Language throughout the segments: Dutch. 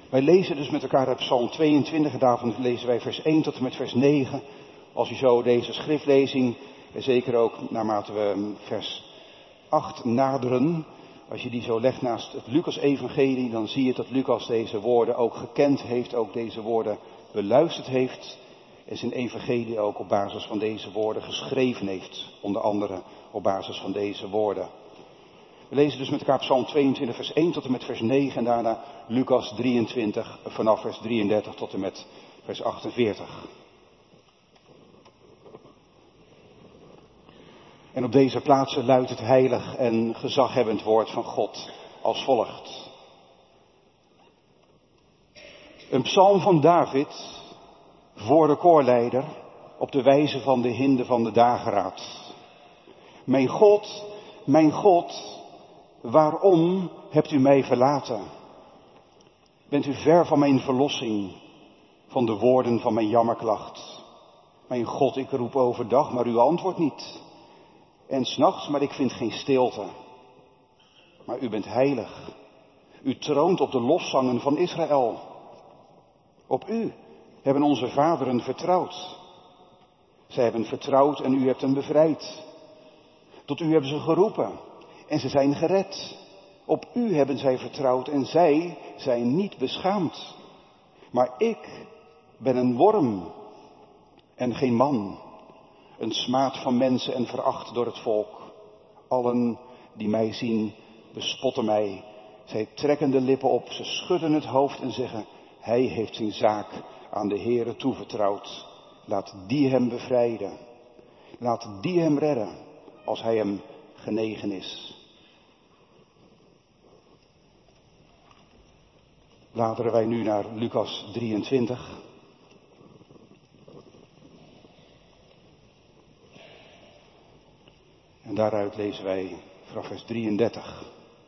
Wij lezen dus met elkaar uit Psalm 22 en daarvan lezen wij vers 1 tot en met vers 9. Als u zo deze schriftlezing, en zeker ook naarmate we vers 8 naderen, als je die zo legt naast het Lucas-evangelie, dan zie je dat Lucas deze woorden ook gekend heeft, ook deze woorden beluisterd heeft en zijn evangelie ook op basis van deze woorden geschreven heeft, onder andere op basis van deze woorden. We lezen dus met elkaar Psalm 22 vers 1 tot en met vers 9 en daarna Lucas 23 vanaf vers 33 tot en met vers 48. En op deze plaatsen luidt het heilig en gezaghebbend woord van God als volgt. Een psalm van David voor de koorleider op de wijze van de hinde van de dageraad. Mijn God, waarom hebt u mij verlaten? Bent u ver van mijn verlossing, van de woorden van mijn jammerklacht? Mijn God, ik roep overdag, maar u antwoordt niet. En 's nachts, maar ik vind geen stilte. Maar u bent heilig. U troont op de lofzangen van Israël. Op u hebben onze vaderen vertrouwd. Zij hebben vertrouwd en u hebt hen bevrijd. Tot u hebben ze geroepen en ze zijn gered. Op u hebben zij vertrouwd en zij zijn niet beschaamd. Maar ik ben een worm en geen man. Een smaad van mensen en veracht door het volk. Allen die mij zien bespotten mij. Zij trekken de lippen op, ze schudden het hoofd en zeggen: hij heeft zijn zaak aan de Heere toevertrouwd. Laat die hem bevrijden. Laat die hem redden als hij hem genegen is. Bladeren wij nu naar Lucas 23. En daaruit lezen wij vanaf vers 33.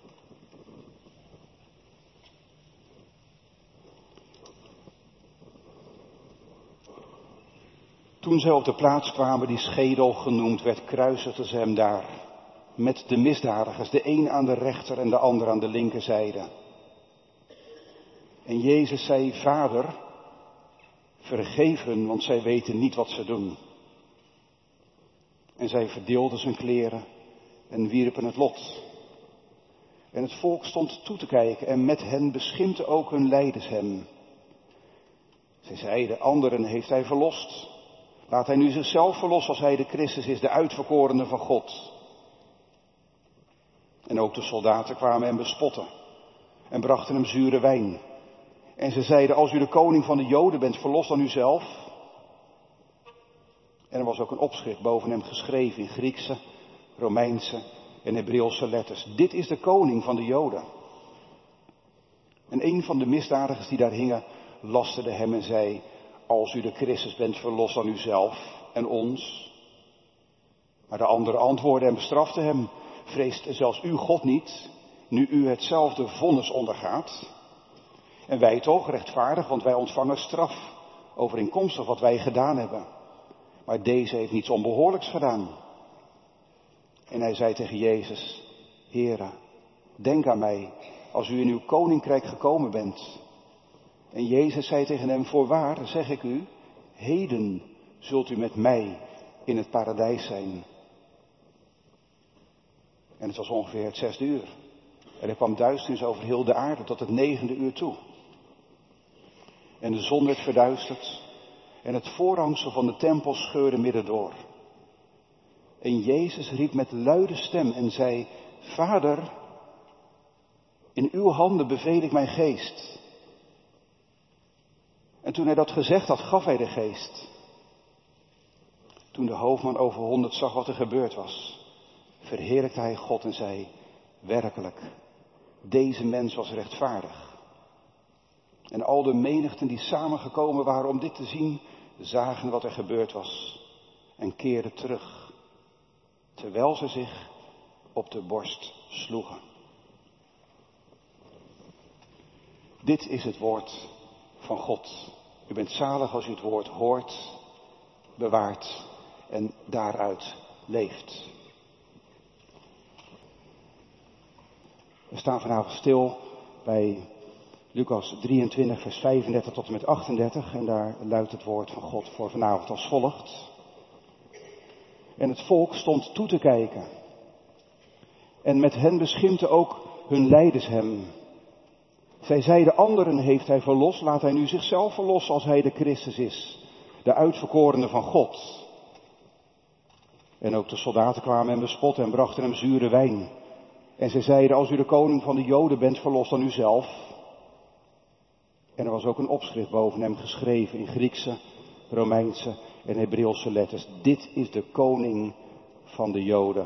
Toen zij op de plaats kwamen die Schedel genoemd werd, kruisigden ze hem daar met de misdadigers, de een aan de rechter en de ander aan de linkerzijde. En Jezus zei: Vader, vergeef hen, want zij weten niet wat ze doen. En zij verdeelden zijn kleren en wierpen het lot. En het volk stond toe te kijken en met hen beschimpte ook hun leiders hem. Zij zeiden: anderen heeft hij verlost. Laat hij nu zichzelf verlossen als hij de Christus is, de uitverkorene van God. En ook de soldaten kwamen hem bespotten en brachten hem zure wijn. En ze zeiden: als u de koning van de Joden bent, verlos dan uzelf. En er was ook een opschrift boven hem geschreven in Griekse, Romeinse en Hebreeuwse letters: dit is de koning van de Joden. En een van de misdadigers die daar hingen lasterde hem en zei: als u de Christus bent, verlos dan uzelf en ons. Maar de andere antwoordde en bestrafte hem: vreest zelfs u God niet, nu u hetzelfde vonnis ondergaat? En wij toch rechtvaardig, want wij ontvangen straf overeenkomstig wat wij gedaan hebben. Maar deze heeft niets onbehoorlijks gedaan. En hij zei tegen Jezus: Heere, denk aan mij als u in uw koninkrijk gekomen bent. En Jezus zei tegen hem: voorwaar, zeg ik u, heden zult u met mij in het paradijs zijn. En het was ongeveer het 6e uur. En er kwam duisternis over heel de aarde tot het 9e uur toe. En de zon werd verduisterd en het voorhangsel van de tempel scheurde midden door. En Jezus riep met luide stem en zei: Vader, in uw handen beveel ik mijn geest. En toen hij dat gezegd had, gaf hij de geest. Toen de hoofdman over 100 zag wat er gebeurd was, verheerlijkte hij God en zei: werkelijk, deze mens was rechtvaardig. En al de menigten die samengekomen waren om dit te zien, zagen wat er gebeurd was en keerden terug, terwijl ze zich op de borst sloegen. Dit is het woord van God. U bent zalig als u het woord hoort, bewaart en daaruit leeft. We staan vanavond stil bij Lucas 23, vers 35 tot en met 38. En daar luidt het woord van God voor vanavond als volgt. En het volk stond toe te kijken. En met hen beschimpte ook hun leiders hem. Zij zeiden, anderen heeft hij verlost, laat hij nu zichzelf verlossen als hij de Christus is. De uitverkorene van God. En ook de soldaten kwamen hem bespotten en brachten hem zure wijn. En zij zeiden, als u de koning van de Joden bent, verlos dan u zelf. En er was ook een opschrift boven hem geschreven in Griekse, Romeinse en Hebreeuwse letters. Dit is de koning van de Joden.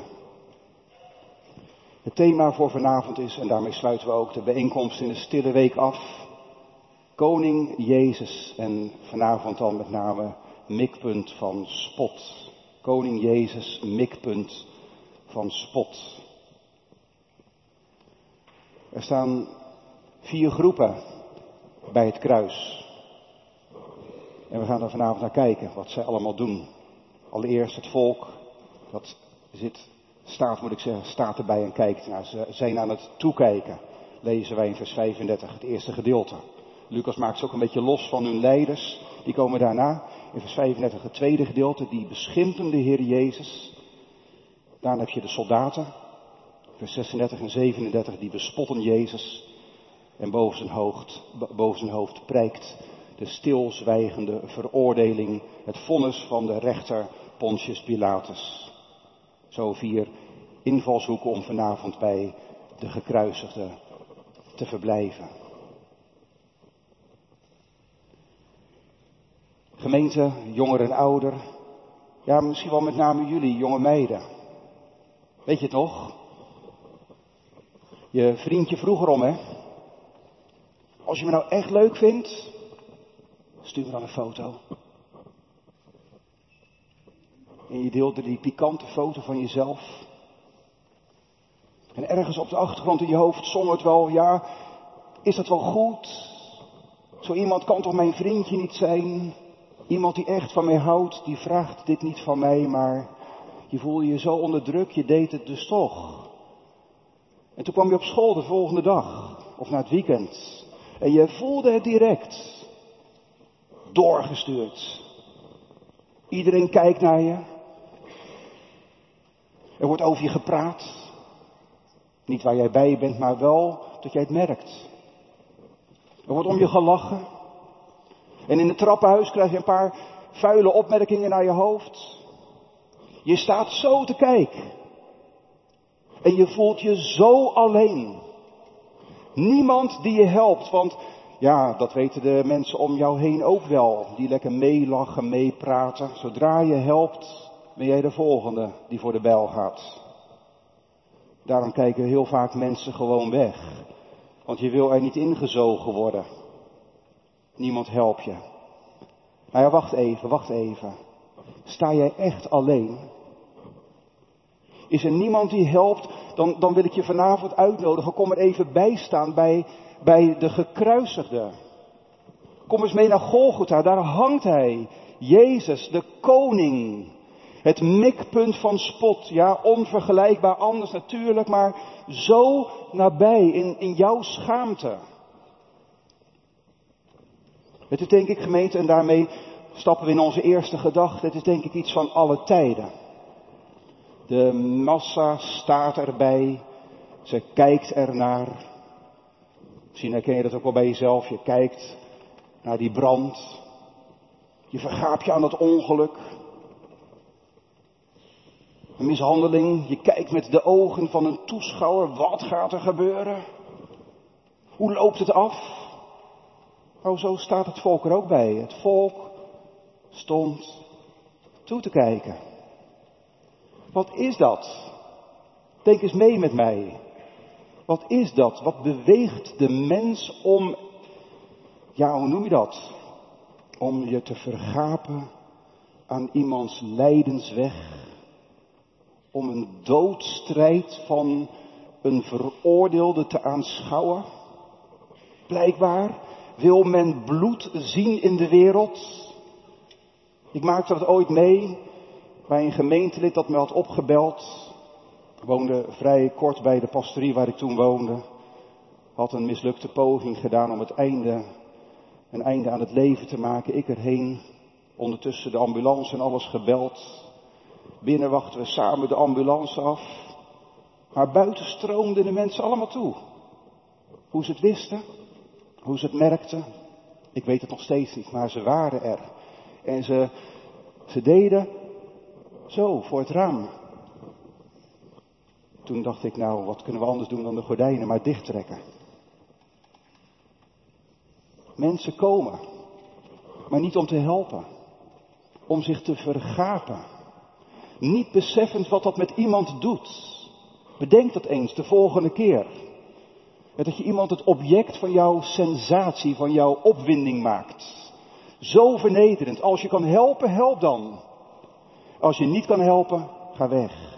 Het thema voor vanavond is, en daarmee sluiten we ook de bijeenkomst in de stille week af, Koning Jezus. En vanavond dan met name mikpunt van spot. Koning Jezus, mikpunt van spot. Er staan 4 groepen bij het kruis. En we gaan er vanavond naar kijken wat zij allemaal doen. Allereerst het volk, dat staat erbij en kijkt. Nou, ze zijn aan het toekijken, lezen wij in vers 35, het eerste gedeelte. Lucas maakt ze ook een beetje los van hun leiders. Die komen daarna in vers 35 het tweede gedeelte, die beschimpen de Heer Jezus. Daarna heb je de soldaten, vers 36 en 37, die bespotten Jezus. En boven zijn hoofd prijkt de stilzwijgende veroordeling, het vonnis van de rechter Pontius Pilatus. Zo 4 invalshoeken om vanavond bij de gekruisigde te verblijven. Gemeente, jonger en ouder, ja misschien wel met name jullie, jonge meiden. Weet je het nog? Je vriendje vroeger om, hè? Als je me nou echt leuk vindt, stuur me dan een foto. En je deelde die pikante foto van jezelf. En ergens op de achtergrond in je hoofd zong het wel, ja, is dat wel goed? Zo iemand kan toch mijn vriendje niet zijn? Iemand die echt van mij houdt, die vraagt dit niet van mij, maar je voelde je zo onder druk, je deed het dus toch. En toen kwam je op school de volgende dag, of na het weekend. En je voelde het direct. Doorgestuurd. Iedereen kijkt naar je. Er wordt over je gepraat. Niet waar jij bij bent, maar wel dat jij het merkt. Er wordt om je gelachen. En in het trappenhuis krijg je een paar vuile opmerkingen naar je hoofd. Je staat zo te kijken. En je voelt je zo alleen. Niemand die je helpt, want ja, dat weten de mensen om jou heen ook wel. Die lekker meelachen, meepraten. Zodra je helpt, ben jij de volgende die voor de bijl gaat. Daarom kijken heel vaak mensen gewoon weg. Want je wil er niet ingezogen worden. Niemand helpt je. Nou ja, wacht even. Sta jij echt alleen? Is er niemand die helpt, dan wil ik je vanavond uitnodigen. Kom er even bij staan bij de gekruisigde. Kom eens mee naar Golgotha, daar hangt hij. Jezus, de koning. Het mikpunt van spot. Ja, onvergelijkbaar anders natuurlijk, maar zo nabij in jouw schaamte. Het is denk ik, gemeente, en daarmee stappen we in onze eerste gedachte. Het is denk ik iets van alle tijden. De massa staat erbij. Ze kijkt ernaar. Misschien herken je dat ook wel bij jezelf. Je kijkt naar die brand. Je vergaap je aan dat ongeluk. Een mishandeling. Je kijkt met de ogen van een toeschouwer. Wat gaat er gebeuren? Hoe loopt het af? Oh, zo staat het volk er ook bij. Het volk stond toe te kijken. Wat is dat? Denk eens mee met mij. Wat is dat? Wat beweegt de mens om, ja, hoe noem je dat? Om je te vergapen aan iemands lijdensweg. Om een doodstrijd van een veroordeelde te aanschouwen. Blijkbaar wil men bloed zien in de wereld. Ik maakte dat ooit mee bij een gemeentelid dat me had opgebeld. Ik woonde vrij kort bij de pastorie waar ik toen woonde. had een mislukte poging gedaan om een einde aan het leven te maken. Ik erheen, ondertussen de ambulance en alles gebeld. Binnen wachten we samen de ambulance af. Maar buiten stroomden de mensen allemaal toe. Hoe ze het wisten, hoe ze het merkten, ik weet het nog steeds niet, maar ze waren er. En ze deden zo voor het raam. Toen dacht ik, nou, wat kunnen we anders doen dan de gordijnen maar dichttrekken. Mensen komen, maar niet om te helpen, om zich te vergapen. Niet beseffend wat dat met iemand doet. Bedenk dat eens de volgende keer. Dat je iemand het object van jouw sensatie, van jouw opwinding maakt. Zo vernederend. Als je kan helpen, help dan. Als je niet kan helpen, ga weg.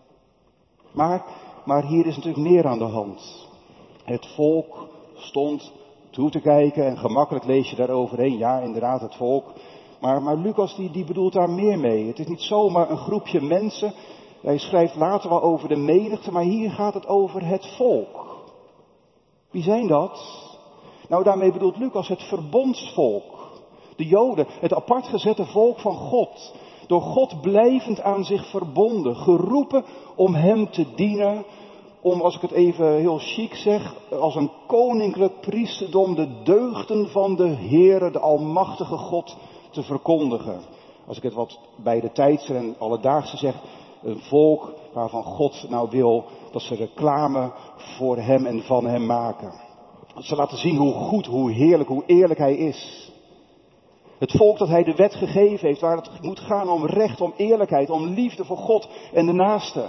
Maar hier is natuurlijk meer aan de hand. Het volk stond toe te kijken en gemakkelijk lees je daaroverheen. Ja, inderdaad, het volk. Maar Lucas die bedoelt daar meer mee. Het is niet zomaar een groepje mensen. Hij schrijft later wel over de menigte, maar hier gaat het over het volk. Wie zijn dat? Nou, daarmee bedoelt Lucas het verbondsvolk. De Joden, het apart gezette volk van God. Door God blijvend aan zich verbonden. Geroepen om hem te dienen. Om, als ik het even heel chic zeg, als een koninklijk priesterdom de deugden van de Heere, de almachtige God, te verkondigen. Als ik het wat bij de tijdse en alledaagse zeg, een volk waarvan God nou wil dat ze reclame voor hem en van hem maken. Dat ze laten zien hoe goed, hoe heerlijk, hoe eerlijk hij is. Het volk dat hij de wet gegeven heeft, waar het moet gaan om recht, om eerlijkheid, om liefde voor God en de naaste.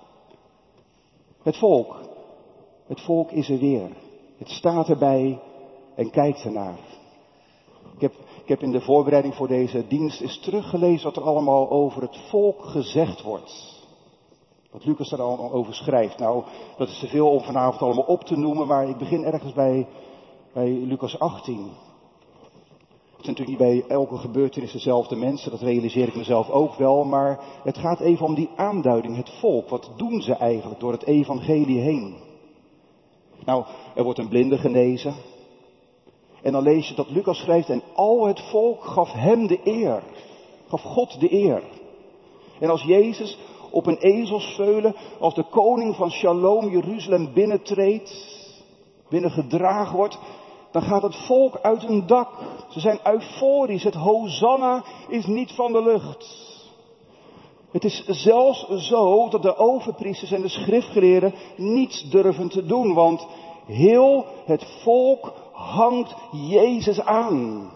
Het volk is er weer. Het staat erbij en kijkt ernaar. Ik heb in de voorbereiding voor deze dienst eens teruggelezen wat er allemaal over het volk gezegd wordt. Wat Lucas er allemaal over schrijft. Nou, dat is te veel om vanavond allemaal op te noemen, maar ik begin ergens bij Lucas 18. Het zijn natuurlijk niet bij elke gebeurtenis dezelfde mensen, dat realiseer ik mezelf ook wel, maar het gaat even om die aanduiding, het volk. Wat doen ze eigenlijk door het evangelie heen? Nou, er wordt een blinde genezen. En dan lees je dat Lucas schrijft, en al het volk gaf hem de eer. Gaf God de eer. En als Jezus op een ezelsveulen, als de koning van Shalom Jeruzalem binnengedragen wordt, dan gaat het volk uit hun dak. Ze zijn euforisch. Het Hosanna is niet van de lucht. Het is zelfs zo dat de overpriesters en de schriftgeleerden niets durven te doen, want heel het volk hangt Jezus aan.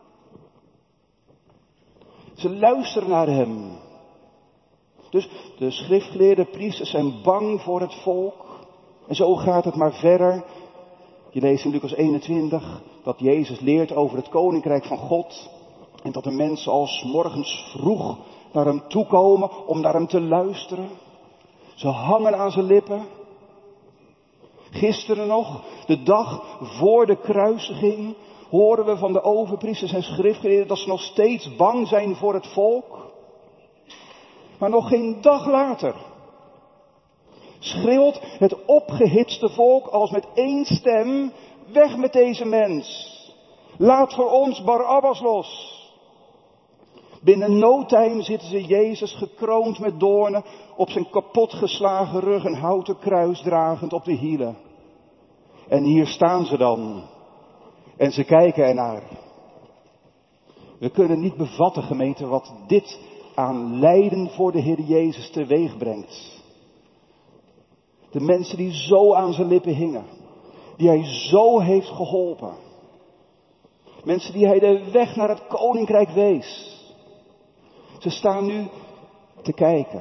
Ze luisteren naar hem. Dus de schriftgeleerden, priesters zijn bang voor het volk. En zo gaat het maar verder. Je leest in Lucas 21 dat Jezus leert over het koninkrijk van God. En dat de mensen al 's morgens vroeg naar hem toekomen om naar hem te luisteren. Ze hangen aan zijn lippen. Gisteren nog, de dag voor de kruisiging, horen we van de overpriesters en schriftgeleerden dat ze nog steeds bang zijn voor het volk. Maar nog geen dag later schreeuwt het opgehitste volk als met één stem: weg met deze mens. Laat voor ons Barabbas los. Binnen no time zitten ze Jezus gekroond met doornen op zijn kapotgeslagen rug, een houten kruis dragend op de hielen. En hier staan ze dan. En ze kijken ernaar. We kunnen niet bevatten, gemeente, wat dit aan lijden voor de Heer Jezus teweeg brengt. De mensen die zo aan zijn lippen hingen. Die hij zo heeft geholpen. Mensen die hij de weg naar het koninkrijk wees. Ze staan nu te kijken.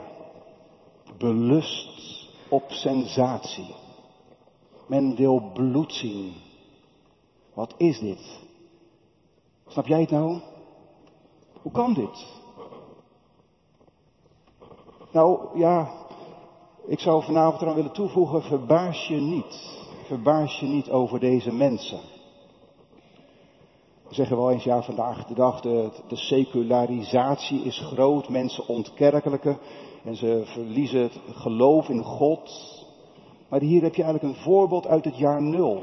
Belust op sensatie. Men wil bloed zien. Wat is dit? Snap jij het nou? Hoe kan dit? Nou ja, ik zou vanavond eraan willen toevoegen, verbaas je niet. Verbaas je niet over deze mensen. We zeggen wel eens, ja, vandaag de dag, de secularisatie is groot. Mensen ontkerkelijken en ze verliezen het geloof in God. Maar hier heb je eigenlijk een voorbeeld uit het jaar 0.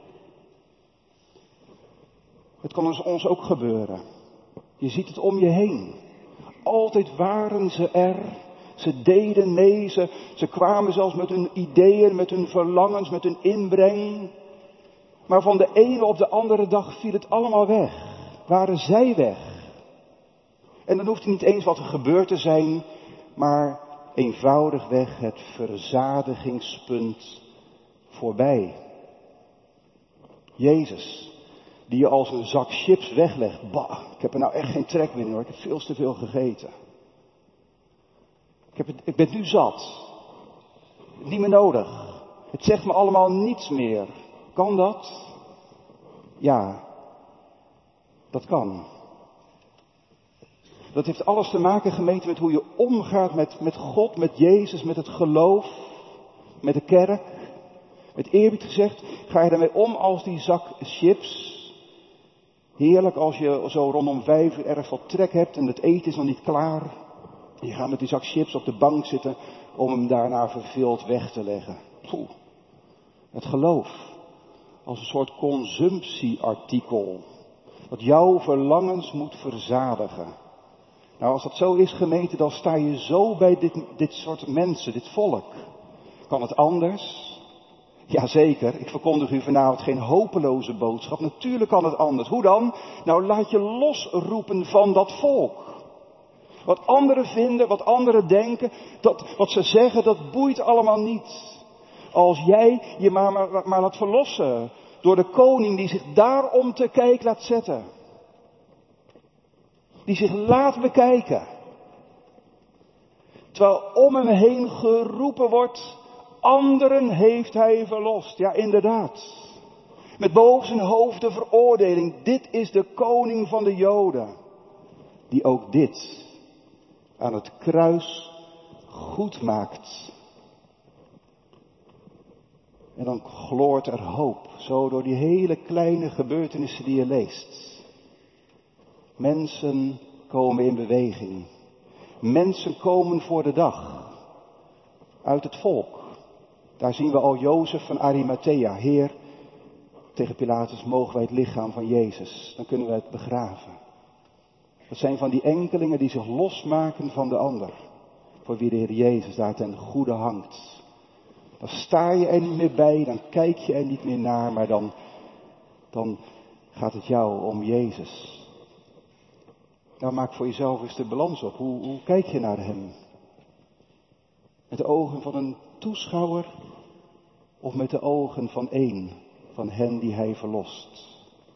Het kan ons ook gebeuren. Je ziet het om je heen. Altijd waren ze er. Ze deden mee. Ze kwamen zelfs met hun ideeën, met hun verlangens, met hun inbreng. Maar van de ene op de andere dag viel het allemaal weg. Waren zij weg. En dan hoeft het niet eens wat er gebeurd te zijn, maar eenvoudigweg het verzadigingspunt voorbij. Jezus, die je als een zak chips weglegt. Bah, ik heb er nou echt geen trek meer in hoor, ik heb veel te veel gegeten. Ik ben nu zat. Niet meer nodig. Het zegt me allemaal niets meer. Kan dat? Ja, dat kan. Dat heeft alles te maken, gemeente, met hoe je omgaat met God, met Jezus, met het geloof, met de kerk. Met eerbied gezegd, ga je daarmee om als die zak chips. Heerlijk als je zo rondom 5 uur erg wat trek hebt en het eten is nog niet klaar. Je gaat met die zak chips op de bank zitten om hem daarna verveeld weg te leggen. Poeh. Het geloof als een soort consumptieartikel. Wat jouw verlangens moet verzadigen. Nou, als dat zo is, gemeente, dan sta je zo bij dit soort mensen, dit volk. Kan het anders? Jazeker, ik verkondig u vanavond geen hopeloze boodschap. Natuurlijk kan het anders. Hoe dan? Nou, laat je losroepen van dat volk. Wat anderen vinden, wat anderen denken, wat ze zeggen, dat boeit allemaal niet. Als jij je maar laat verlossen door de koning die zich daarom te kijk laat zetten. Die zich laat bekijken. Terwijl om hem heen geroepen wordt, anderen heeft hij verlost. Ja, inderdaad. Met boven zijn hoofd de veroordeling. Dit is de koning van de Joden. Die ook dit aan het kruis goed maakt. En dan gloort er hoop. Zo door die hele kleine gebeurtenissen die je leest. Mensen komen in beweging. Mensen komen voor de dag. Uit het volk. Daar zien we al Jozef van Arimathea. Heer, tegen Pilatus, mogen wij het lichaam van Jezus. Dan kunnen we het begraven. Dat zijn van die enkelingen die zich losmaken van de ander. Voor wie de Heer Jezus daar ten goede hangt. Dan sta je er niet meer bij, dan kijk je er niet meer naar, maar dan gaat het jou om Jezus. Nou, maak voor jezelf eens de balans op. Hoe kijk je naar hem? Met de ogen van een toeschouwer of met de ogen van één van hen die hij verlost?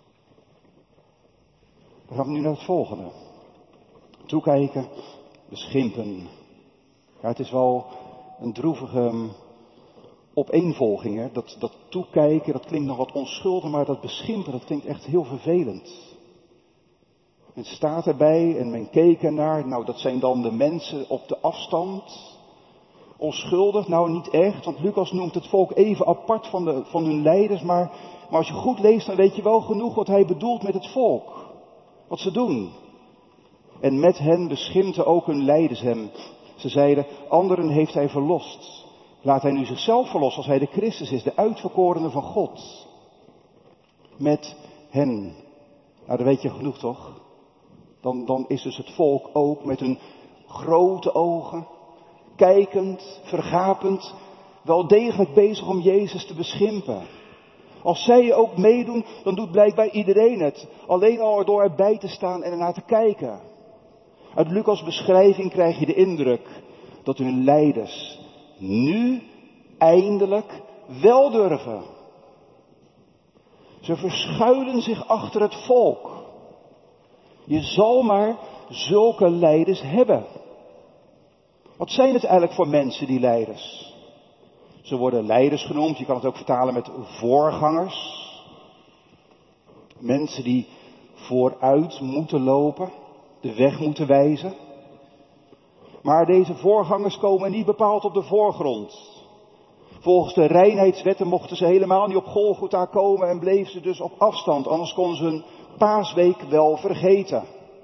Dan gaan we nu naar het volgende. Toekijken, beschimpen. Ja, het is wel een droevige opeenvolging. Hè? Dat toekijken, dat klinkt nog wat onschuldig, maar dat beschimpen, dat klinkt echt heel vervelend. Men staat erbij en men keek ernaar. Nou, dat zijn dan de mensen op de afstand. Onschuldig, nou niet echt, want Lucas noemt het volk even apart van hun leiders. Maar als je goed leest, dan weet je wel genoeg wat hij bedoelt met het volk. Wat ze doen. En met hen beschimpten ook hun leiders hem. Ze zeiden, anderen heeft hij verlost. Laat hij nu zichzelf verlossen als hij de Christus is, de uitverkorene van God. Met hen. Nou, dat weet je genoeg toch? Dan is dus het volk ook met hun grote ogen, kijkend, vergapend, wel degelijk bezig om Jezus te beschimpen. Als zij ook meedoen, dan doet blijkbaar iedereen het. Alleen al door erbij te staan en ernaar te kijken. Uit Lucas' beschrijving krijg je de indruk dat hun leiders nu eindelijk wel durven. Ze verschuilen zich achter het volk. Je zal maar zulke leiders hebben. Wat zijn het eigenlijk voor mensen, die leiders? Ze worden leiders genoemd, je kan het ook vertalen met voorgangers. Mensen die vooruit moeten lopen, de weg moeten wijzen. Maar deze voorgangers komen niet bepaald op de voorgrond. Volgens de reinheidswetten mochten ze helemaal niet op Golgotha komen en bleven ze dus op afstand. Anders konden ze hun paasweek wel vergeten.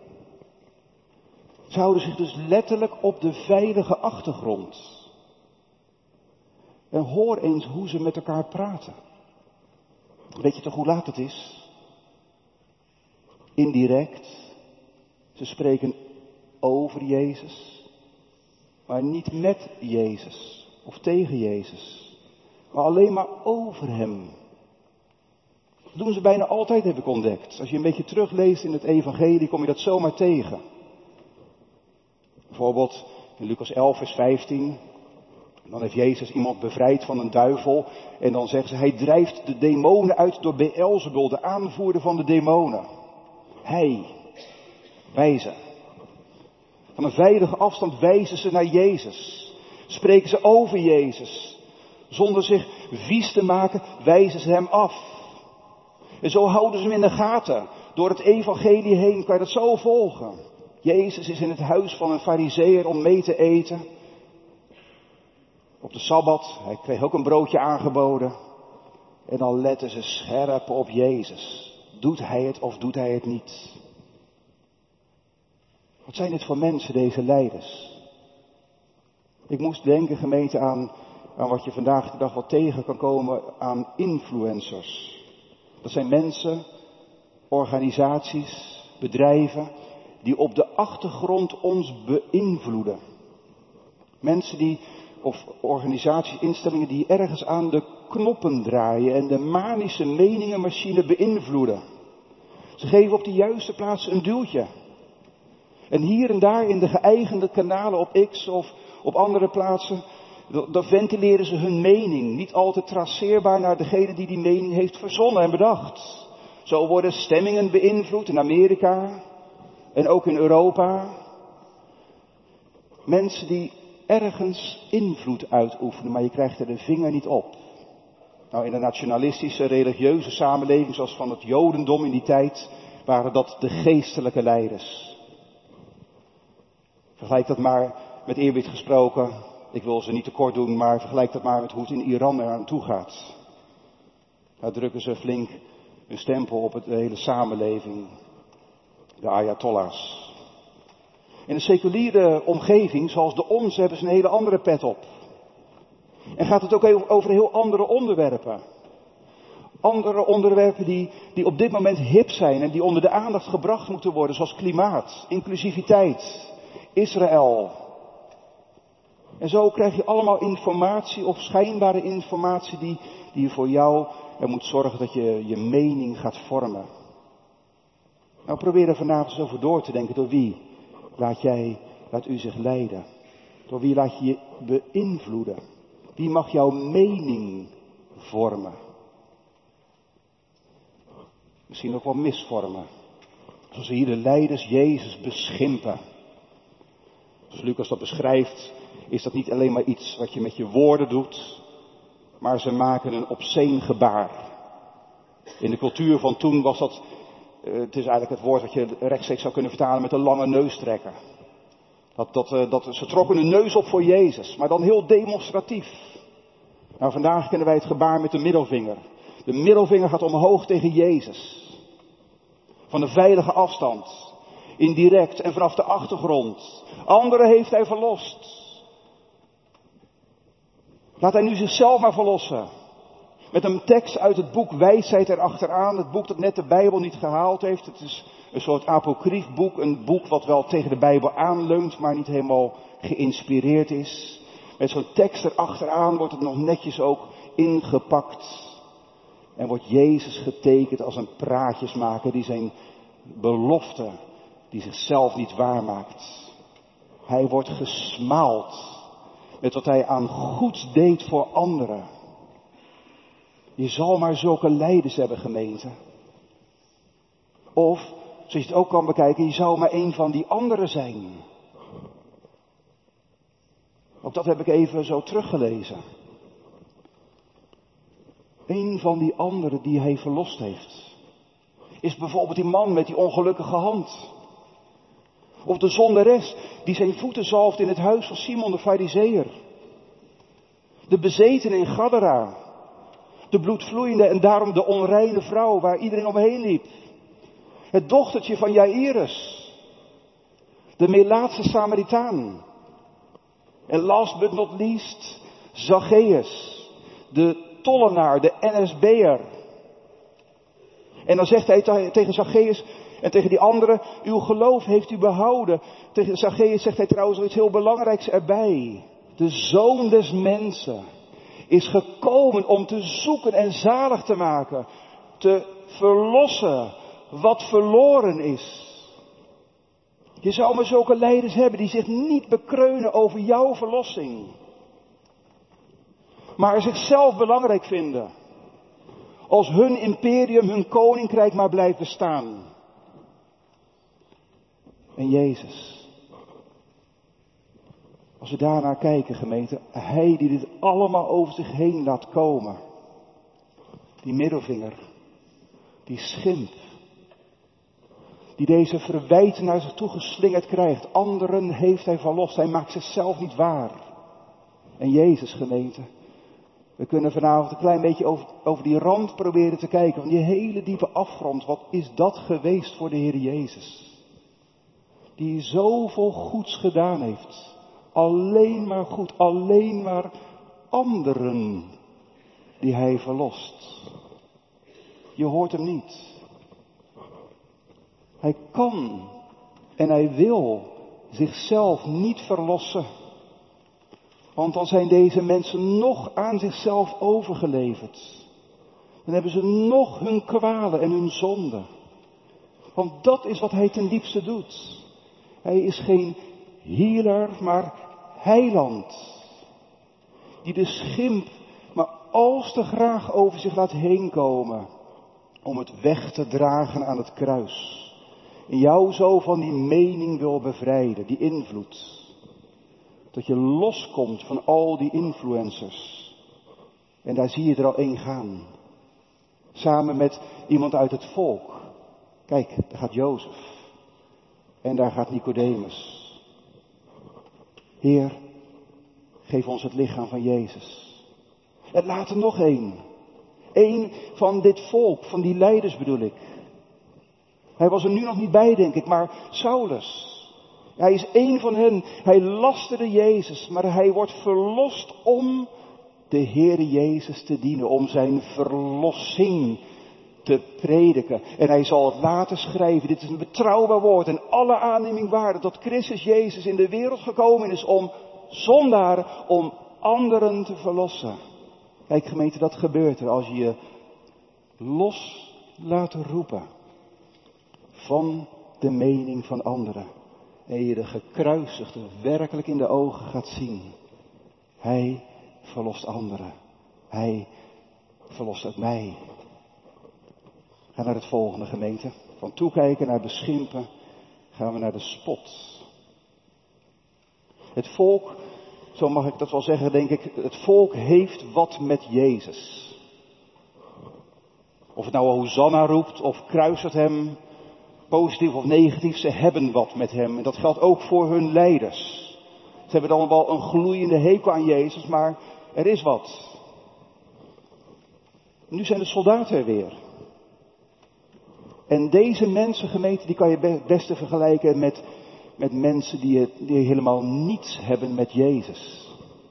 Ze houden zich dus letterlijk op de veilige achtergrond. En hoor eens hoe ze met elkaar praten. Weet je toch hoe laat het is? Indirect. Ze spreken over Jezus. Maar niet met Jezus. Of tegen Jezus. Maar alleen maar over hem. Dat doen ze bijna altijd, heb ik ontdekt. Als je een beetje terugleest in het evangelie, kom je dat zomaar tegen. Bijvoorbeeld in Lucas 11 vers 15. Dan heeft Jezus iemand bevrijd van een duivel. En dan zeggen ze, hij drijft de demonen uit door Beelzebul, de aanvoerder van de demonen. Hij, wijzen. Van een veilige afstand wijzen ze naar Jezus. Spreken ze over Jezus. Zonder zich vies te maken, wijzen ze hem af. En zo houden ze hem in de gaten. Door het evangelie heen kan je dat zo volgen. Jezus is in het huis van een farizeeër om mee te eten. Op de Sabbat, hij kreeg ook een broodje aangeboden. En dan letten ze scherp op Jezus. Doet hij het of doet hij het niet? Wat zijn dit voor mensen, deze leiders? Ik moest denken, gemeente, aan wat je vandaag de dag wel tegen kan komen aan influencers. Dat zijn mensen, organisaties, bedrijven die op de achtergrond ons beïnvloeden. Mensen die, of organisaties, instellingen die ergens aan de knoppen draaien en de manische meningenmachine beïnvloeden. Ze geven op de juiste plaats een duwtje. En hier en daar in de geëigende kanalen op X of op andere plaatsen, dan ventileren ze hun mening. Niet altijd traceerbaar naar degene die mening heeft verzonnen en bedacht. Zo worden stemmingen beïnvloed in Amerika en ook in Europa. Mensen die ergens invloed uitoefenen, maar je krijgt er de vinger niet op. Nou, in een nationalistische, religieuze samenleving zoals van het Jodendom in die tijd, waren dat de geestelijke leiders. Vergelijk dat maar, met eerbied gesproken, ik wil ze niet tekort doen, maar vergelijk dat maar met hoe het in Iran eraan toe gaat. Daar drukken ze flink een stempel op de hele samenleving. De Ayatollahs. In een seculiere omgeving, zoals de onze, hebben ze een hele andere pet op. En gaat het ook over heel andere onderwerpen. Andere onderwerpen die op dit moment hip zijn en die onder de aandacht gebracht moeten worden, zoals klimaat, inclusiviteit, Israël. En zo krijg je allemaal informatie of schijnbare informatie die voor jou er moet zorgen dat je je mening gaat vormen. Nou, probeer er vanavond eens over door te denken. Door wie laat u zich leiden? Door wie laat je je beïnvloeden? Wie mag jouw mening vormen? Misschien ook wel misvormen. Zoals hier de leiders Jezus beschimpen. Zoals Lucas dat beschrijft, is dat niet alleen maar iets wat je met je woorden doet, maar ze maken een obsceen gebaar. In de cultuur van toen was dat, het is eigenlijk het woord wat je rechtstreeks zou kunnen vertalen met een lange neus trekken. Ze trokken hun neus op voor Jezus, maar dan heel demonstratief. Nou, vandaag kennen wij het gebaar met de middelvinger. De middelvinger gaat omhoog tegen Jezus. Van een veilige afstand. Indirect en vanaf de achtergrond. Anderen heeft hij verlost. Laat hij nu zichzelf maar verlossen. Met een tekst uit het boek Wijsheid erachteraan. Het boek dat net de Bijbel niet gehaald heeft. Het is een soort apocrief boek. Een boek wat wel tegen de Bijbel aanleunt, maar niet helemaal geïnspireerd is. Met zo'n tekst erachteraan wordt het nog netjes ook ingepakt. En wordt Jezus getekend als een praatjesmaker die zijn belofte, die zichzelf niet waarmaakt. Hij wordt gesmaald met wat hij aan goeds deed voor anderen. Je zal maar zulke leiders hebben, gemeente. Of, zoals je het ook kan bekijken, je zou maar een van die anderen zijn. Ook dat heb ik even zo teruggelezen. Een van die anderen die hij verlost heeft, is bijvoorbeeld die man met die ongelukkige hand. Of de zondares die zijn voeten zalft in het huis van Simon de Farizeeër. De bezetene in Gadara. De bloedvloeiende en daarom de onreine vrouw waar iedereen omheen liep. Het dochtertje van Jairus. De Melaatse Samaritaan. En last but not least, Zacchaeus. de tollenaar, de NSB'er. En dan zegt hij tegen Zacchaeus en tegen die anderen, uw geloof heeft u behouden. Tegen Zacchaeus zegt hij trouwens iets heel belangrijks erbij. De Zoon des Mensen is gekomen om te zoeken en zalig te maken. Te verlossen wat verloren is. Je zou maar zulke leiders hebben die zich niet bekreunen over jouw verlossing. Maar zichzelf belangrijk vinden. Als hun imperium, hun koninkrijk maar blijft bestaan. En Jezus. Als we daarnaar kijken, gemeente. Hij die dit allemaal over zich heen laat komen. Die middelvinger. Die schimp. Die deze verwijten naar zich toe geslingerd krijgt. Anderen heeft hij verlost. Hij maakt zichzelf niet waar. En Jezus, gemeente. We kunnen vanavond een klein beetje over die rand proberen te kijken. Van die hele diepe afgrond. Wat is dat geweest voor de Heer Jezus? Die zoveel goeds gedaan heeft. Alleen maar goed. Alleen maar anderen die hij verlost. Je hoort hem niet. Hij kan en hij wil zichzelf niet verlossen. Want dan zijn deze mensen nog aan zichzelf overgeleverd. Dan hebben ze nog hun kwalen en hun zonden. Want dat is wat hij ten diepste doet. Hij is geen healer, maar heiland. Die de schimp maar als te graag over zich laat heen komen. Om het weg te dragen aan het kruis. En jou zo van die mening wil bevrijden, die invloed. Dat je loskomt van al die influencers. En daar zie je er al één gaan. Samen met iemand uit het volk. Kijk, daar gaat Jozef. En daar gaat Nicodemus. Heer, geef ons het lichaam van Jezus. En laat er nog één. Eén van dit volk, van die leiders bedoel ik. Hij was er nu nog niet bij, denk ik, maar Saulus. Hij is één van hen. Hij lasterde Jezus, maar hij wordt verlost om de Heere Jezus te dienen. Om zijn verlossing te prediken. En hij zal het later schrijven. Dit is een betrouwbaar woord en alle aanneming waardig. Dat Christus Jezus in de wereld gekomen is om zondaren, om anderen te verlossen. Kijk gemeente, dat gebeurt er als je je los laat roepen van de mening van anderen. En je de gekruisigde werkelijk in de ogen gaat zien. Hij verlost anderen. Hij verlost ook mij. Ga naar het volgende, gemeente. Van toekijken naar beschimpen gaan we naar de spot. Het volk, zo mag ik dat wel zeggen, denk ik, het volk heeft wat met Jezus. Of het nou Hosanna roept of kruiselt hem, positief of negatief, ze hebben wat met hem. En dat geldt ook voor hun leiders. Ze hebben dan wel een gloeiende hekel aan Jezus, maar er is wat. Nu zijn de soldaten er weer. En deze mensen, gemeente, die kan je het beste vergelijken met mensen die helemaal niets hebben met Jezus.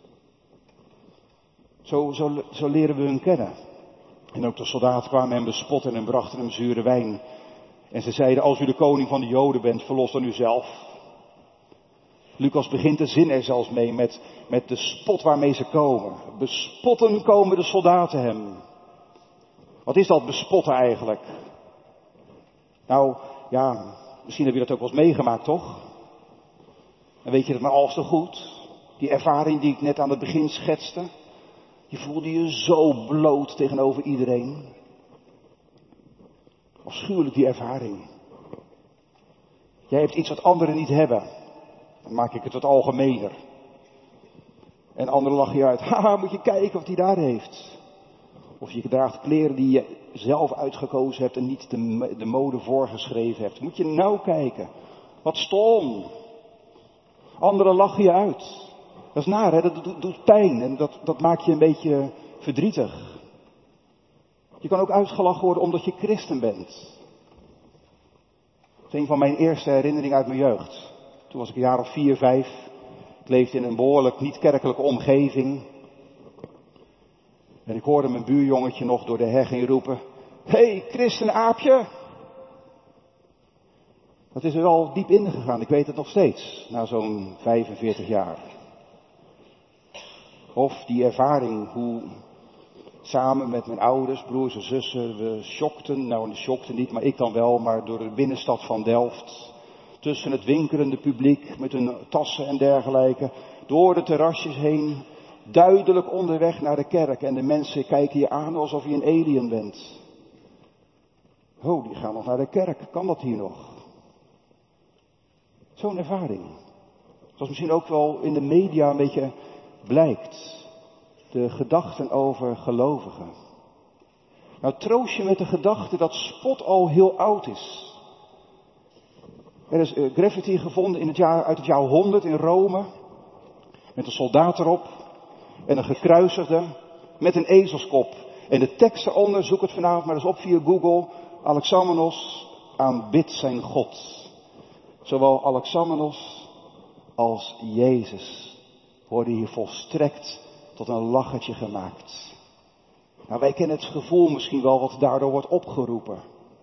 Zo leren we hun kennen. En ook de soldaten kwamen hem bespotten en brachten hem zure wijn. En ze zeiden, als u de koning van de Joden bent, verlos dan uzelf. Lucas begint de zin er zelfs mee met de spot waarmee ze komen. Bespotten komen de soldaten hem. Wat is dat bespotten eigenlijk? Nou, ja, misschien heb je dat ook wel eens meegemaakt, toch? En weet je dat maar al te goed? Die ervaring die ik net aan het begin schetste. Je voelde je zo bloot tegenover iedereen. Afschuwelijk die ervaring. Jij hebt iets wat anderen niet hebben. Dan maak ik het wat algemener. En anderen lachen je uit. Haha, moet je kijken wat hij daar heeft. Of je draagt kleren die je zelf uitgekozen hebt en niet de mode voorgeschreven hebt. Moet je nou kijken. Wat stom. Anderen lachen je uit. Dat is naar, hè? Dat doet pijn en dat maakt je een beetje verdrietig. Je kan ook uitgelachen worden omdat je christen bent. Dat is een van mijn eerste herinneringen uit mijn jeugd. Toen was ik een jaar of 4, 5. Ik leefde in een behoorlijk niet-kerkelijke omgeving. En ik hoorde mijn buurjongetje nog door de heg heen roepen: "Hey, christenaapje!" Dat is er al diep in gegaan, ik weet het nog steeds, na zo'n 45 jaar. Of die ervaring, hoe samen met mijn ouders, broers en zussen, we sjokten niet, maar ik dan wel, maar door de binnenstad van Delft. Tussen het winkelende publiek met hun tassen en dergelijke, door de terrasjes heen, duidelijk onderweg naar de kerk. En de mensen kijken je aan alsof je een alien bent. Oh, die gaan nog naar de kerk, kan dat hier nog? Zo'n ervaring. Zoals misschien ook wel in de media een beetje blijkt. De gedachten over gelovigen. Nou, troost je met de gedachte dat spot al heel oud is. Er is graffiti gevonden uit het jaar 100 in Rome. Met een soldaat erop. En een gekruisigde. Met een ezelskop. En de tekst eronder, zoek het vanavond maar eens op via Google. Alexamenos aanbidt zijn God. Zowel Alexamenos als Jezus worden hier volstrekt tot een lachertje gemaakt. Nou, wij kennen het gevoel misschien wel wat daardoor wordt opgeroepen.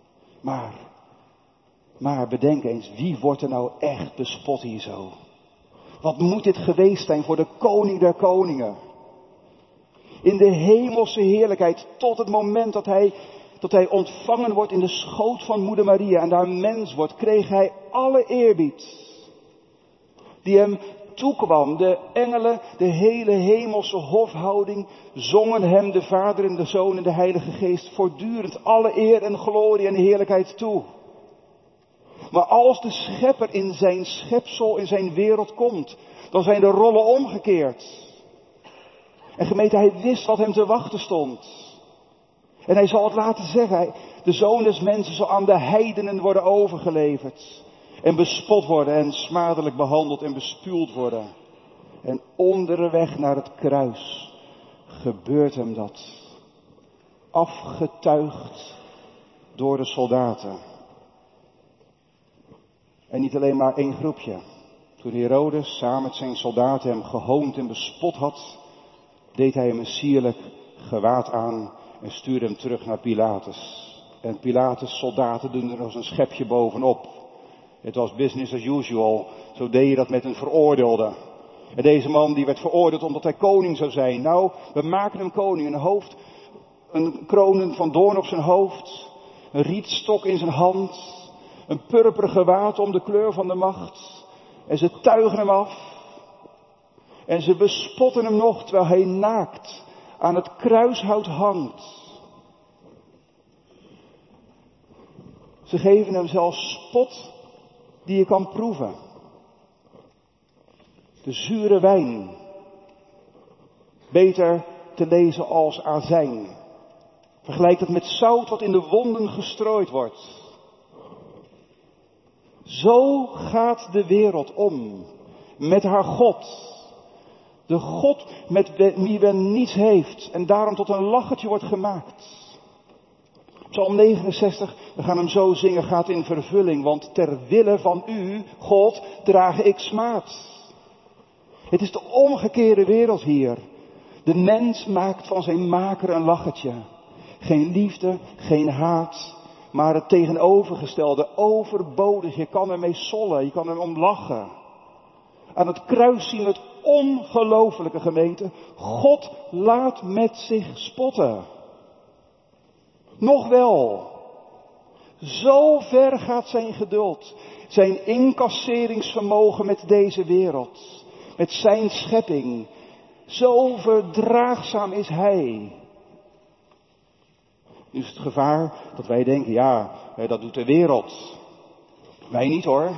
Maar bedenk eens, wie wordt er nou echt bespot hier zo? Wat moet dit geweest zijn voor de koning der koningen? In de hemelse heerlijkheid tot het moment dat hij ontvangen wordt in de schoot van moeder Maria en daar mens wordt, kreeg hij alle eerbied die hem toekwam. De engelen, de hele hemelse hofhouding zongen hem, de Vader en de Zoon en de Heilige Geest, voortdurend alle eer en glorie en heerlijkheid toe. Maar als de schepper in zijn schepsel, in zijn wereld komt, dan zijn de rollen omgekeerd. En gemeente, hij wist wat hem te wachten stond. En hij zal het laten zeggen, de Zoon des Mensen zal aan de heidenen worden overgeleverd. En bespot worden en smadelijk behandeld en bespuwd worden. En onderweg naar het kruis gebeurt hem dat. Afgetuigd door de soldaten. En niet alleen maar één groepje. Toen Herodes samen met zijn soldaten hem gehoond en bespot had, deed hij hem een sierlijk gewaad aan en stuurde hem terug naar Pilatus. En Pilatus' soldaten doen er nog een schepje bovenop. Het was business as usual. Zo deed je dat met een veroordeelde. En deze man die werd veroordeeld omdat hij koning zou zijn. Nou, we maken hem koning. Een kroon van doorn op zijn hoofd. Een rietstok in zijn hand. Een purperen gewaad om de kleur van de macht. En ze tuigen hem af. En ze bespotten hem nog terwijl hij naakt aan het kruishout hangt. Ze geven hem zelfs spot die je kan proeven. De zure wijn. Beter te lezen als azijn. Vergelijk het met zout wat in de wonden gestrooid wordt. Zo gaat de wereld om met haar God. De God met wie men niets heeft en daarom tot een lachertje wordt gemaakt. Psalm 69, we gaan hem zo zingen, gaat in vervulling. Want ter wille van u, God, draag ik smaad. Het is de omgekeerde wereld hier. De mens maakt van zijn maker een lachertje. Geen liefde, geen haat, maar het tegenovergestelde, overbodig. Je kan ermee sollen, je kan er om lachen. Aan het kruis zien we het ongelofelijke, gemeente. God laat met zich spotten. Nog wel. Zo ver gaat zijn geduld. Zijn incasseringsvermogen met deze wereld. Met zijn schepping. Zo verdraagzaam is hij. Nu is het gevaar dat wij denken, ja, dat doet de wereld. Wij niet hoor.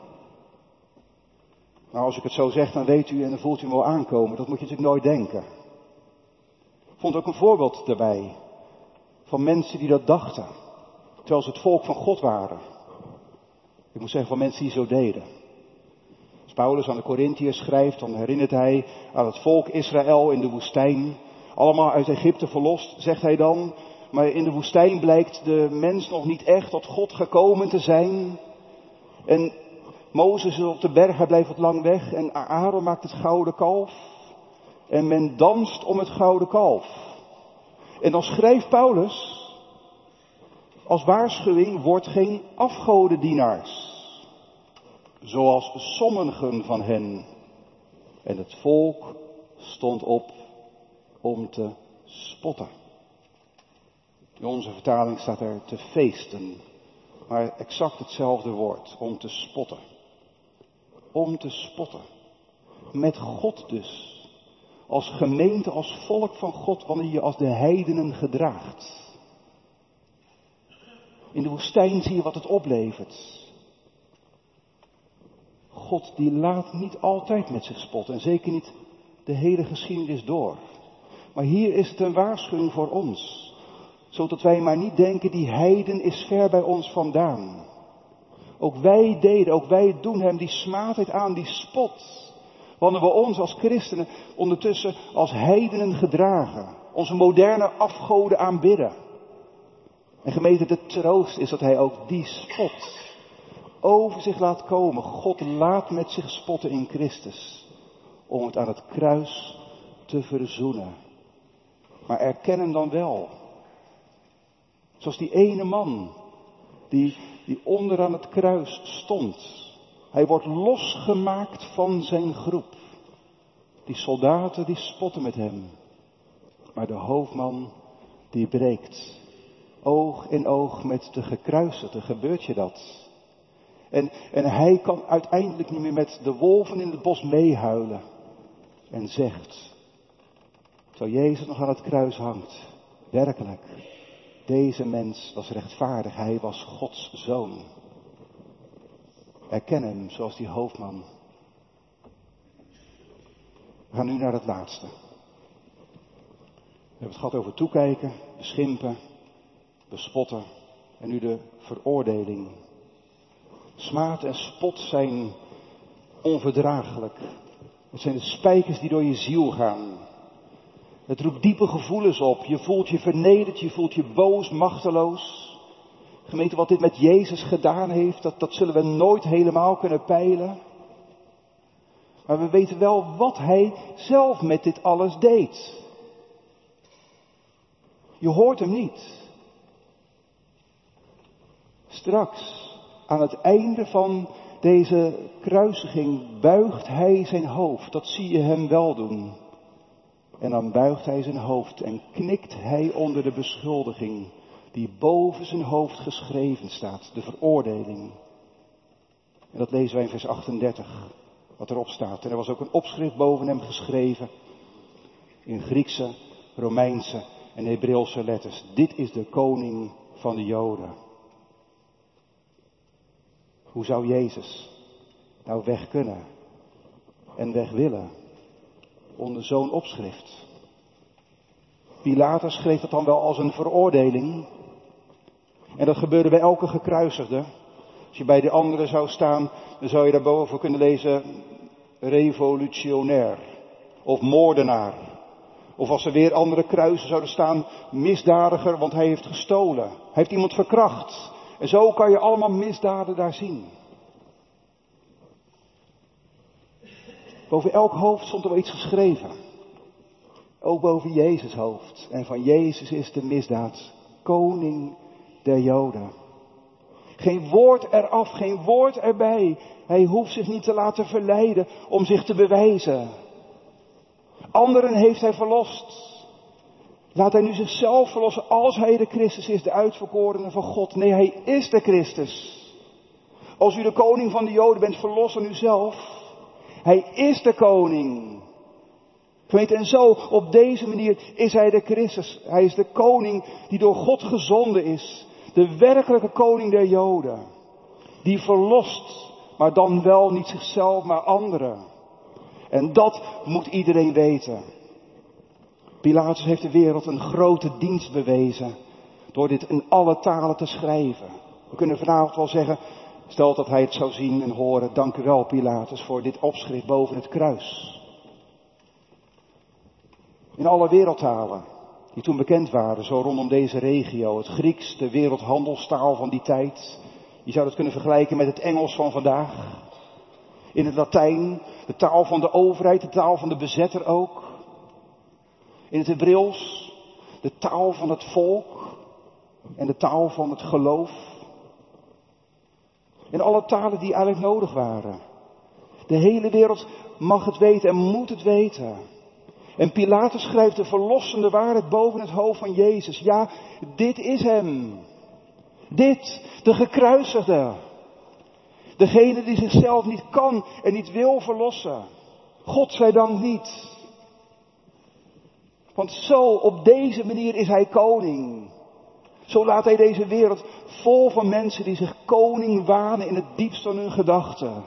Nou, als ik het zo zeg, dan weet u en dan voelt u hem wel aankomen. Dat moet je natuurlijk nooit denken. Ik vond ook een voorbeeld daarbij. Van mensen die dat dachten. Terwijl ze het volk van God waren. Ik moet zeggen van mensen die zo deden. Als Paulus aan de Korintiërs schrijft, dan herinnert hij aan het volk Israël in de woestijn. Allemaal uit Egypte verlost, zegt hij dan. Maar in de woestijn blijkt de mens nog niet echt tot God gekomen te zijn. En Mozes is op de berg, hij blijft wat lang weg. En Aaron maakt het gouden kalf. En men danst om het gouden kalf. En dan schrijft Paulus, als waarschuwing, wordt geen afgodendienaars, zoals sommigen van hen. En het volk stond op om te spotten. In onze vertaling staat er te feesten, maar exact hetzelfde woord, om te spotten. Om te spotten. Met God dus. Als gemeente, als volk van God, wanneer je als de heidenen gedraagt. In de woestijn zie je wat het oplevert. God die laat niet altijd met zich spotten. En zeker niet de hele geschiedenis door. Maar hier is het een waarschuwing voor ons. Zodat wij maar niet denken, die heiden is ver bij ons vandaan. Ook wij doen hem die smaadheid aan, die spot. Wanneer we ons als christenen ondertussen als heidenen gedragen. Onze moderne afgoden aanbidden. En gemeente, de troost is dat hij ook die spot over zich laat komen. God laat met zich spotten in Christus. Om het aan het kruis te verzoenen. Maar erken hem dan wel. Zoals die ene man die onderaan het kruis stond. Hij wordt losgemaakt van zijn groep. Die soldaten die spotten met hem. Maar de hoofdman die breekt. Oog in oog met de gekruisigde. Gebeurt je dat? En hij kan uiteindelijk niet meer met de wolven in het bos meehuilen. En zegt, terwijl Jezus nog aan het kruis hangt. Werkelijk, deze mens was rechtvaardig. Hij was Gods zoon. Erken hem zoals die hoofdman. We gaan nu naar het laatste. We hebben het gehad over toekijken, beschimpen, bespotten en nu de veroordeling. Smaad en spot zijn onverdraaglijk. Het zijn de spijkers die door je ziel gaan. Het roept diepe gevoelens op. Je voelt je vernederd, je voelt je boos, machteloos. Gemeente, wat dit met Jezus gedaan heeft, dat zullen we nooit helemaal kunnen peilen. Maar we weten wel wat hij zelf met dit alles deed. Je hoort hem niet. Straks, aan het einde van deze kruisiging, buigt hij zijn hoofd. Dat zie je hem wel doen. En dan buigt hij zijn hoofd en knikt hij onder de beschuldiging die boven zijn hoofd geschreven staat, de veroordeling. En dat lezen wij in vers 38, wat erop staat. En er was ook een opschrift boven hem geschreven, in Griekse, Romeinse en Hebreeuwse letters. Dit is de koning van de Joden. Hoe zou Jezus nou weg kunnen en weg willen onder zo'n opschrift? Pilatus schreef het dan wel als een veroordeling. En dat gebeurde bij elke gekruisigde. Als je bij de andere zou staan, dan zou je daarboven kunnen lezen revolutionair of moordenaar. Of als er weer andere kruisen zouden staan, misdadiger, want hij heeft gestolen. Hij heeft iemand verkracht. En zo kan je allemaal misdaden daar zien. Boven elk hoofd stond er wel iets geschreven. Ook boven Jezus' hoofd. En van Jezus is de misdaad koning der Joden. Geen woord eraf, geen woord erbij. Hij hoeft zich niet te laten verleiden om zich te bewijzen. Anderen heeft hij verlost. Laat hij nu zichzelf verlossen als hij de Christus is, de uitverkorene van God. Nee, hij is de Christus. Als u de koning van de Joden bent, verlos dan uzelf. Hij is de koning. Gemeente, en zo, op deze manier is hij de Christus. Hij is de koning die door God gezonden is. De werkelijke koning der Joden. Die verlost, maar dan wel niet zichzelf, maar anderen. En dat moet iedereen weten. Pilatus heeft de wereld een grote dienst bewezen. Door dit in alle talen te schrijven. We kunnen vanavond wel zeggen, stel dat hij het zou zien en horen. Dank u wel, Pilatus, voor dit opschrift boven het kruis. In alle wereldtalen die toen bekend waren, zo rondom deze regio. Het Grieks, de wereldhandelstaal van die tijd. Je zou dat kunnen vergelijken met het Engels van vandaag. In het Latijn, de taal van de overheid, de taal van de bezetter ook. In het Hebreeuws, de taal van het volk en de taal van het geloof. En alle talen die eigenlijk nodig waren. De hele wereld mag het weten en moet het weten. En Pilatus schrijft de verlossende waarheid boven het hoofd van Jezus. Ja, dit is hem. Dit, de gekruisigde. Degene die zichzelf niet kan en niet wil verlossen. God zij dank niet. Want zo, op deze manier is hij koning. Zo laat hij deze wereld vol van mensen die zich koning wanen in het diepst van hun gedachten.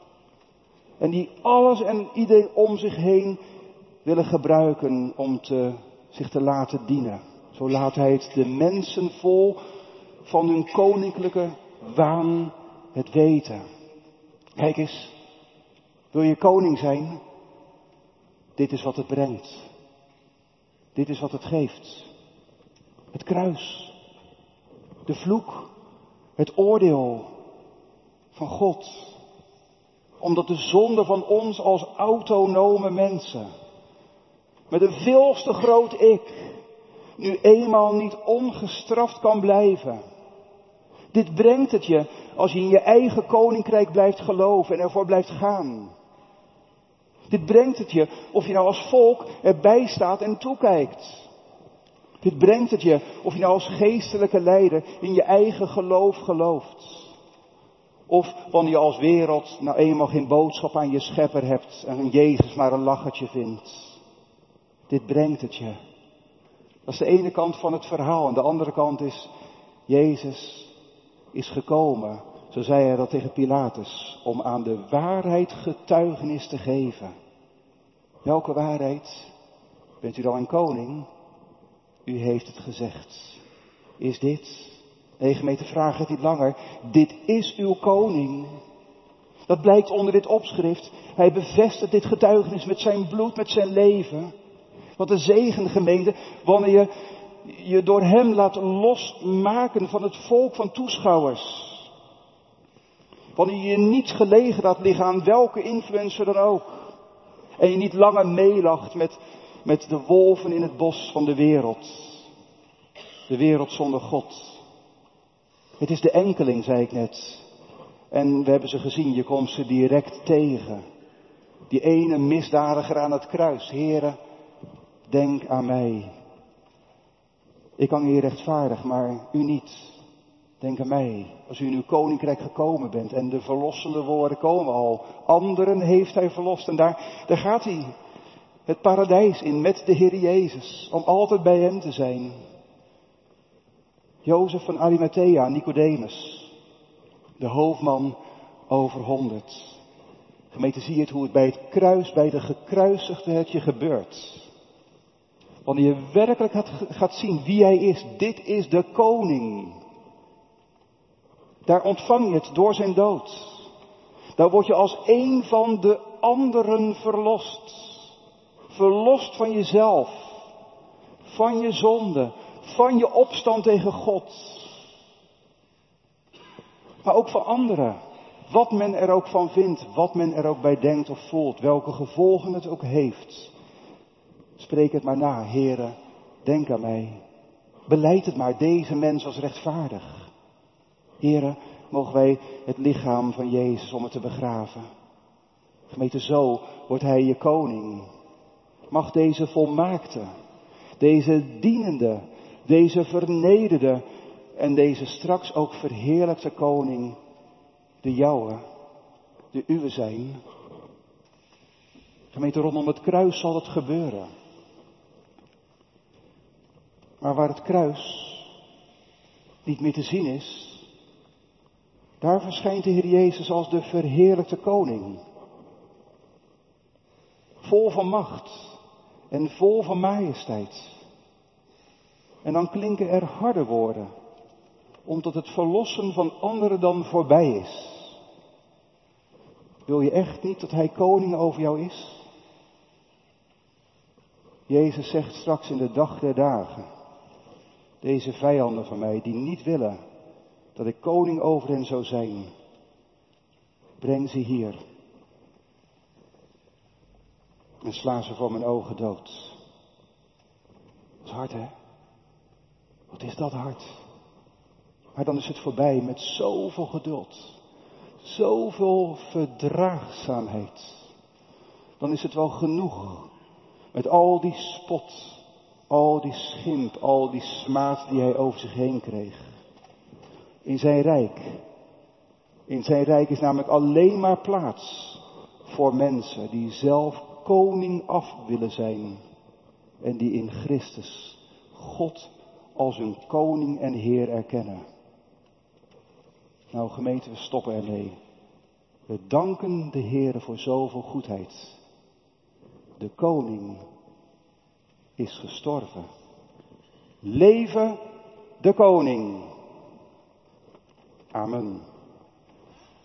En die alles en iedereen om zich heen willen gebruiken om zich te laten dienen. Zo laat hij het de mensen vol van hun koninklijke waan het weten. Kijk eens, wil je koning zijn? Dit is wat het brengt. Dit is wat het geeft. Het kruis. De vloek. Het oordeel van God. Omdat de zonde van ons als autonome mensen, met een veel te groot ik, nu eenmaal niet ongestraft kan blijven. Dit brengt het je als je in je eigen koninkrijk blijft geloven en ervoor blijft gaan. Dit brengt het je of je nou als volk erbij staat en toekijkt. Dit brengt het je of je nou als geestelijke leider in je eigen geloof gelooft. Of wanneer je als wereld nou eenmaal geen boodschap aan je schepper hebt en Jezus maar een lachertje vindt. Dit brengt het je. Dat is de ene kant van het verhaal. En de andere kant is, Jezus is gekomen, zo zei hij dat tegen Pilatus, om aan de waarheid getuigenis te geven. Welke waarheid? Bent u dan een koning? U heeft het gezegd. Is dit? Nee, gemeente, vraag het niet langer. Dit is uw koning. Dat blijkt onder dit opschrift. Hij bevestigt dit getuigenis met zijn bloed, met zijn leven. Wat een zegen, gemeente, wanneer je door hem laat losmaken van het volk van toeschouwers. Wanneer je niet gelegen laat liggen aan welke influencer dan ook. En je niet langer meelacht met de wolven in het bos van de wereld. De wereld zonder God. Het is de enkeling, zei ik net. En we hebben ze gezien, je komt ze direct tegen. Die ene misdadiger aan het kruis. Heere, denk aan mij. Ik hang hier rechtvaardig, maar u niet. Denk aan mij, als u in uw koninkrijk gekomen bent. En de verlossende woorden komen al. Anderen heeft hij verlost. En daar gaat hij. Het paradijs in met de Heer Jezus. Om altijd bij hem te zijn. Jozef van Arimathea, Nicodemus. De hoofdman over 100. Gemeente, zie je het hoe het bij het kruis, bij de gekruisigde het je gebeurt. Wanneer je werkelijk gaat zien wie hij is. Dit is de koning. Daar ontvang je het door zijn dood. Daar word je als een van de anderen verlost. Verlost van jezelf. Van je zonde. Van je opstand tegen God. Maar ook van anderen. Wat men er ook van vindt. Wat men er ook bij denkt of voelt. Welke gevolgen het ook heeft. Spreek het maar na, Heere. Denk aan mij. Beleid het maar, deze mens als rechtvaardig. Heere, mogen wij het lichaam van Jezus om het te begraven. Gemeente, zo wordt hij je koning. Mag deze volmaakte, deze dienende, deze vernederde en deze straks ook verheerlijkte koning de jouwe, de uwe zijn. Gemeente, rondom het kruis zal het gebeuren. Maar waar het kruis niet meer te zien is, daar verschijnt de Heer Jezus als de verheerlijkte koning. Vol van macht en vol van majesteit. En dan klinken er harde woorden, omdat het verlossen van anderen dan voorbij is. Wil je echt niet dat hij koning over jou is? Jezus zegt straks in de dag der dagen, deze vijanden van mij die niet willen dat ik koning over hen zou zijn, breng ze hier en sla ze voor mijn ogen dood. Dat is hard, hè? Wat is dat hard. Maar dan is het voorbij met zoveel geduld. Zoveel verdraagzaamheid. Dan is het wel genoeg. Met al die spot, al die schimp, al die smaad die hij over zich heen kreeg. In zijn rijk is namelijk alleen maar plaats voor mensen die zelf koning af willen zijn. En die in Christus God als hun koning en Heer erkennen. Nou gemeente, we stoppen ermee. We danken de Heere voor zoveel goedheid. De koning is gestorven. Leven de koning. Amen.